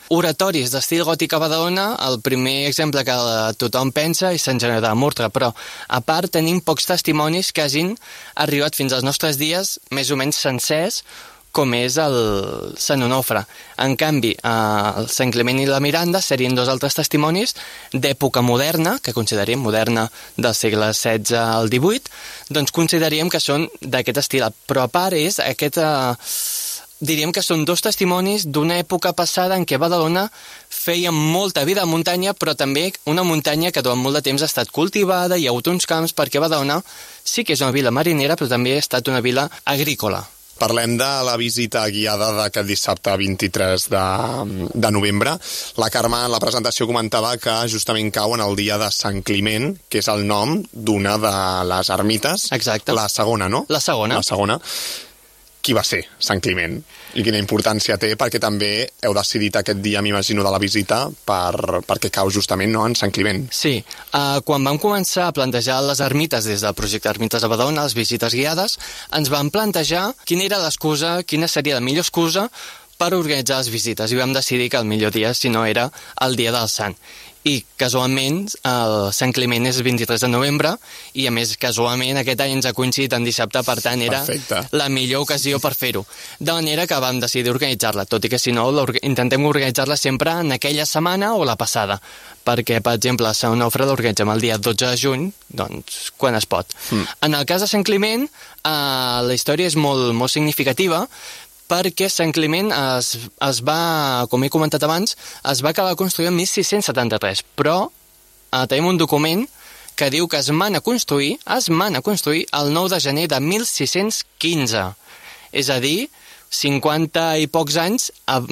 oratoris d'estil gòtic a Badalona, el primer exemple que tothom pensa és Sant Generó de Murtra, però a part tenim pocs testimonis que hagin arribat fins als nostres dies més o menys sencers, com és el Sant Onofre. En canvi, el Sant Climent i la Miranda serien dos altres testimonis d'època moderna, que consideraríem moderna del segle setze al divuit, doncs consideraríem que són d'aquest estil. Però a part és aquest... Diríem que són dos testimonis d'una època passada en què Badalona feia molta vida a muntanya, però també una muntanya que durant molt de temps ha estat cultivada, hi ha hagut uns camps, perquè Badalona sí que és una vila marinera, però també ha estat una vila agrícola. Parlem de la visita guiada d'aquest dissabte vint-i-tres de, de novembre. La Carme en la presentació comentava que justament cau en el dia de Sant Climent, que és el nom d'una de les ermites. Exacte. La segona, no? La segona. La segona. Qui va ser Sant Climent i quina importància té, perquè també heu decidit aquest dia, m'imagino, de la visita per, perquè cau justament, no, en Sant Climent. Sí, uh, quan vam començar a plantejar les ermites des del projecte Ermites a Badalona, les visites guiades, ens vam plantejar quina era l'excusa, quina seria la millor excusa per organitzar les visites, i vam decidir que el millor dia, si no, era el dia del Sant. I casualment el Sant Climent és el vint-i-tres de novembre i a més casualment aquest any ens ha coincidit en dissabte, per tant era Perfecte. La millor ocasió per fer-ho. De manera que vam decidir organitzar-la, tot i que si no intentem organitzar-la sempre en aquella setmana o la passada, perquè per exemple Sant Onofre l'organitzem el dia dotze de juny, doncs quan es pot. Mm. En el cas de Sant Climent eh, la història és molt, molt significativa, perquè Sant Climent es, es va, com he comentat abans, es va acabar construint en mil sis-cents setanta-tres, però eh, tenim un document que diu que es mana a construir, es mana a construir el nou de gener de mil sis-cents quinze, és a dir, cinquanta i pocs anys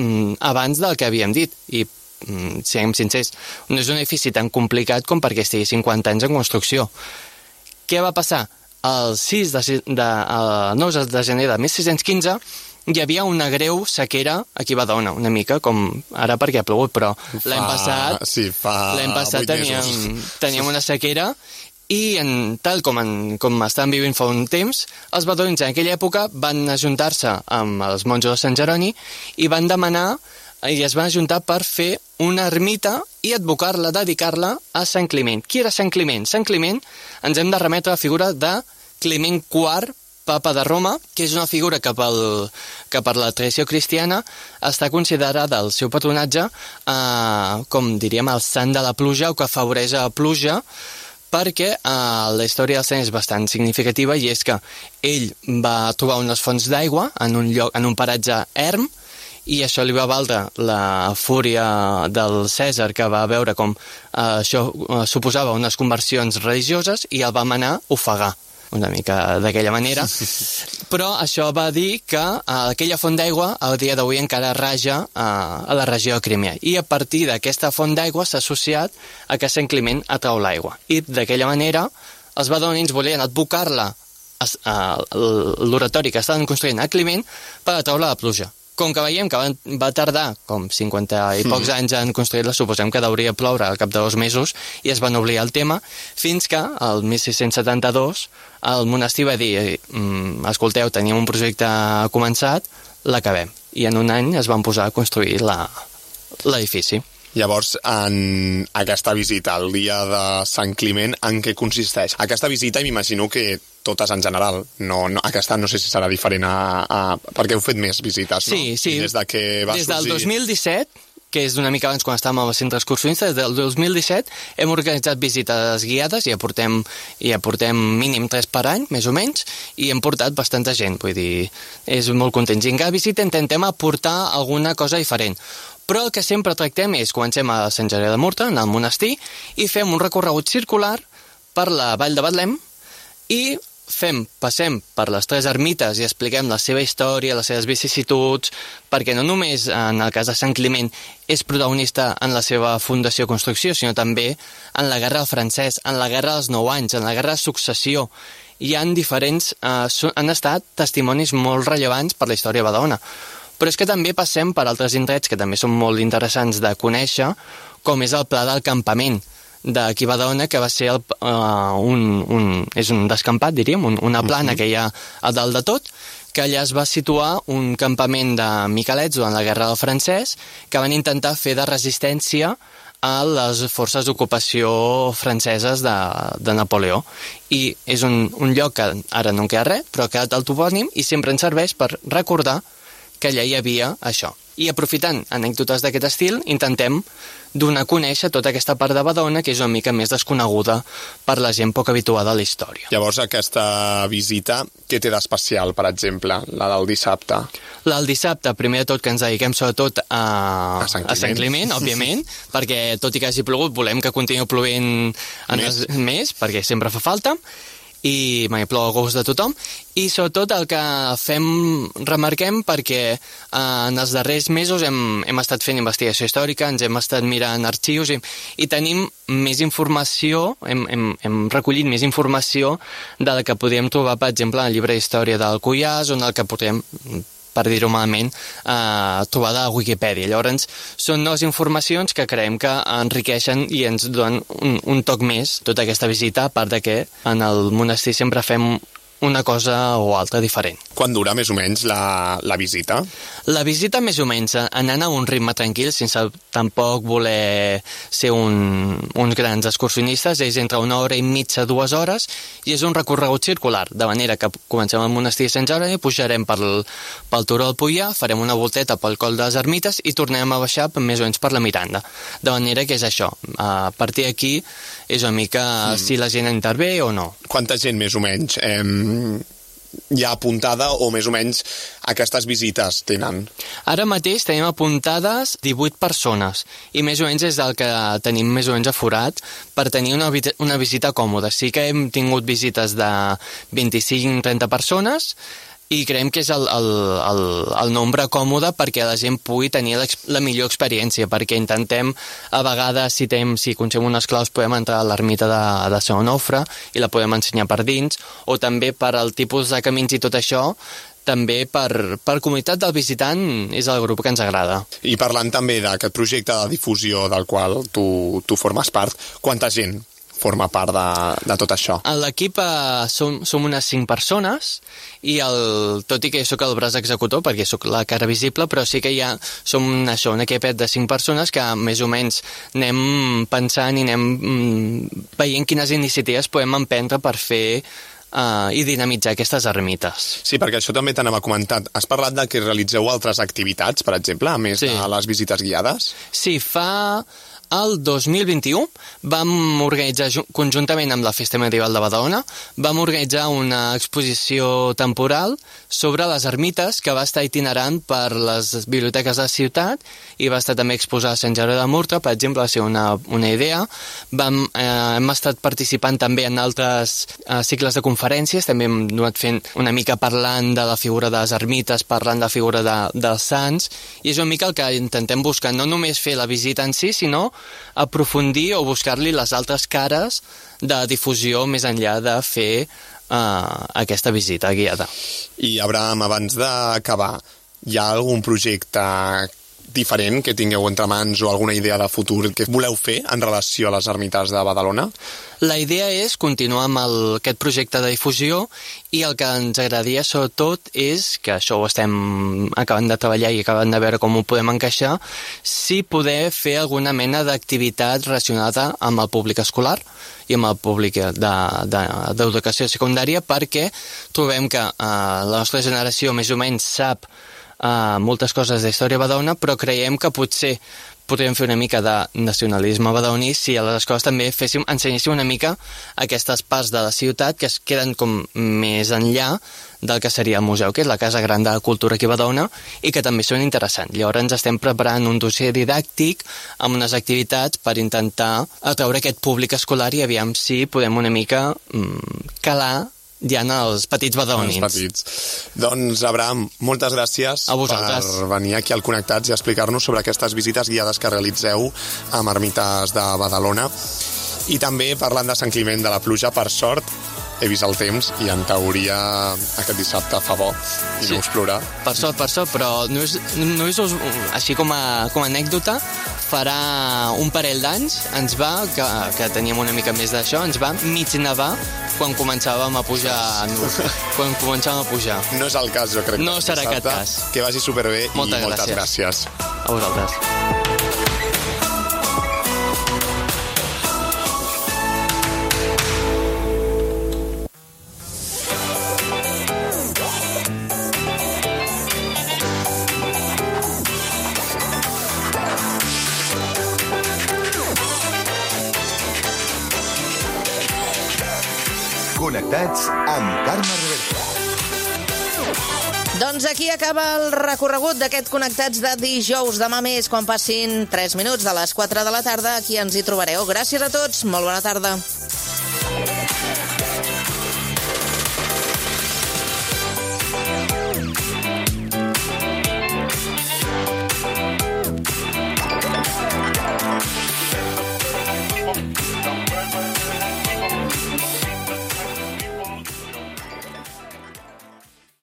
abans del que havíem dit, i siguem sincers, no és un edifici tan complicat com perquè estigui cinquanta anys en construcció. Què va passar? El, sis de, de, el nou de gener de mil sis-cents quinze hi havia una greu sequera aquí a Badalona, una mica com ara perquè ha plogut, però l'any passat, sí, l'any passat teníem, teníem una sequera i en, tal com, en, com estan vivint fa un temps, els badalonins en aquella època van ajuntar-se amb els monjos de Sant Jeroni i van demanar i es van ajuntar per fer una ermita i advocar-la, dedicar-la a Sant Climent. Qui era Sant Climent? Sant Climent ens hem de remetre a la figura de Climent quart, Papa de Roma, que és una figura que, pel, que per la tradició cristiana està considerada el seu patronatge eh, com diríem el sant de la pluja o que afavoreix la pluja, perquè eh, la història del sant és bastant significativa i és que ell va trobar unes fonts d'aigua en un lloc, en un paratge erm, i això li va valdre la fúria del Cèsar, que va veure com eh, això eh, suposava unes conversions religioses i el va manar a ofegar una mica d'aquella manera, però això va dir que eh, aquella font d'aigua al dia d'avui encara raja eh, a la regió de Crimea, i a partir d'aquesta font d'aigua s'ha associat a que Sant Climent atrau l'aigua, i d'aquella manera els badalonins volien advocar-la a l'oratori que estaven construint a Climent per atraure la pluja. Com que veiem que va tardar com cinquanta i pocs anys en construir-la, suposem que hauria ploure al cap de dos mesos i es van oblidar el tema, fins que el mil sis-cents setanta-dos el monestir va dir mm, escolteu, teníem un projecte començat, l'acabem. I en un any es van posar a construir l'edifici. Llavors, en aquesta visita, el dia de Sant Climent, en què consisteix? Aquesta visita, m'imagino que totes en general, no, no, aquesta no sé si serà diferent a, a... perquè heu fet més visites, no? Sí, sí. Des de que va Des del sorgir... dos mil disset, que és una mica abans quan estàvem al centre excursionista, des del dos mil disset hem organitzat visites guiades, i ja portem, ja portem mínim tres per any, més o menys, i hem portat bastanta gent, vull dir, és molt content. I en cada visita intentem aportar alguna cosa diferent. Però el que sempre tractem és, comencem a Sant Jeroni de Murtra, en el monestir, i fem un recorregut circular per la vall de Betlem, i fem, passem per les tres ermites i expliquem la seva història, les seves vicissituds, perquè no només en el cas de Sant Climent és protagonista en la seva fundació i construcció, sinó també en la Guerra del Francès, en la Guerra dels Nou Anys, en la Guerra de Successió. Hi ha diferents, eh, han estat testimonis molt rellevants per la història de Badalona. Però és que també passem per altres indrets que també són molt interessants de conèixer, com és el Pla del Campament d'aquí a Badalona, que va ser el, uh, un, un, és un descampat, diríem, un, una plana uh-huh. que hi ha a dalt de tot, que allà es va situar un campament de miquelets durant la Guerra del Francès que van intentar fer de resistència a les forces d'ocupació franceses de, de Napoleó. I és un, un lloc que ara no en queda res, però ha quedat el topònim i sempre ens serveix per recordar que allà hi havia això. I aprofitant anècdotes d'aquest estil, intentem donar a conèixer tota aquesta part de Badalona que és una mica més desconeguda per la gent poc habituada a la història. Llavors, aquesta visita, què té d'especial, per exemple, la del dissabte? La del dissabte, primer de tot, que ens dediquem sobretot a, a Sant Climent, a Sant Climent òbviament, perquè tot i que hagi plogut, volem que continuï plovent en més. Els, més, perquè sempre fa falta, i mai plou a gust de tothom, i sobretot el que fem, remarquem, perquè eh, en els darrers mesos hem, hem estat fent investigació històrica, ens hem estat mirant arxius i, i tenim més informació, hem, hem, hem recollit més informació de la que podríem trobar, per exemple, en el llibre d'història del Cuyàs, on el que podem, per dir-ho malament, eh, trobada a Wikipedia. Llavors, són noves informacions que creiem que enriqueixen i ens donen un, un toc més tota aquesta visita, a part de que en el monestir sempre fem una cosa o altra diferent. Quan dura més o menys la, la visita? La visita més o menys anant a un ritme tranquil, sense tampoc voler ser un, uns grans excursionistes, és entre una hora i mitja, dues hores, i és un recorregut circular, de manera que comencem al monestir de Sant Jordi, pujarem pel, pel turó del Puyà, farem una volteta pel coll de les Ermites i tornem a baixar més o menys per la Miranda. De manera que és això, a partir d'aquí és una mica mm. si la gent intervé o no. Quanta gent més o menys eh, hi ha apuntada o més o menys aquestes visites tenen? Ara mateix tenim apuntades divuit persones i més o menys és el que tenim més o menys aforat per tenir una, una visita còmoda. Sí que hem tingut visites de vint-i-cinc a trenta persones i creiem que és el, el, el, el nombre còmode perquè la gent pugui tenir la millor experiència, perquè intentem a vegades, si, tem, si coneixem unes claus, podem entrar a l'ermita de, de Sant Onofre i la podem ensenyar per dins, o també per al tipus de camins i tot això, també per, per comunitat del visitant és el grup que ens agrada. I parlant també d'aquest projecte de difusió del qual tu, tu formes part, quanta gent forma part de, de tot això? A l'equip eh, som, som unes cinc persones i el, tot i que jo soc el braç executor perquè soc la cara visible, però sí que ja som això, un equipet de cinc persones que més o menys anem pensant i anem mm, veient quines iniciatives podem emprendre per fer uh, i dinamitzar aquestes ermites. Sí, perquè això també t'anava comentat. Has parlat de que realitzeu altres activitats, per exemple, a més sí. de les visites guiades? Sí, fa... El dos mil vint-i-u vam organitzar, conjuntament amb la Festa Medieval de Badalona, vam organitzar una exposició temporal sobre les ermites que va estar itinerant per les biblioteques de la ciutat i va estar també exposada a Sant Jaume de Murta, per exemple, va ser una, una idea. Vam, eh, hem estat participant també en altres eh, cicles de conferències, també hem anat fent una mica parlant de la figura de les ermites, parlant de la figura de, dels sants, i és una mica el que intentem buscar, no només fer la visita en si, sinó aprofundir o buscar-li les altres cares de difusió més enllà de fer uh, aquesta visita guiada. I, Abraham, abans d'acabar, hi ha algun projecte diferent que tingueu entre mans o alguna idea de futur que voleu fer en relació a les ermites de Badalona? La idea és continuar amb el, aquest projecte de difusió i el que ens agradaria sobretot és, que això ho estem acabant de treballar i acabant de veure com ho podem encaixar, si poder fer alguna mena d'activitat relacionada amb el públic escolar i amb el públic d'educació secundària, perquè trobem que eh, la nostra generació més o menys sap Uh, moltes coses de història badalona, però creiem que potser podríem fer una mica de nacionalisme badaloní si a les escoles també féssim, ensenyéssim una mica aquestes parts de la ciutat que es queden com més enllà del que seria el museu, que és la Casa Gran de la Cultura aquí a Badalona, i que també són interessants. Llavors ens estem preparant un dossier didàctic amb unes activitats per intentar atraure aquest públic escolar i aviam si podem una mica mm, calar ja en els petits badalonins. Els petits. Doncs, Abraham, moltes gràcies per venir aquí al Connectats i explicar-nos sobre aquestes visites guiades que realitzeu amb ermites de Badalona. I també, parlant de Sant Climent de la Pluja, per sort, he vist el temps i en teoria aquest dissabte fa bo i Sí. no us plorar. Per sort, per sort, però no és, no és així com a, com a anècdota, farà un parell d'anys, ens va, que, que teníem una mica més d'això, ens va mig nevar quan començàvem a pujar, quan començàvem a pujar. No és el cas, jo crec. No serà aquest cas. Que vagi superbé Moltes i moltes gràcies. gràcies. A vosaltres. Connectats amb Carme Reverter. Doncs aquí acaba el recorregut d'aquest Connectats de dijous. Demà més, quan passin tres minuts de les quatre de la tarda, aquí ens hi trobareu. Gràcies a tots, molt bona tarda.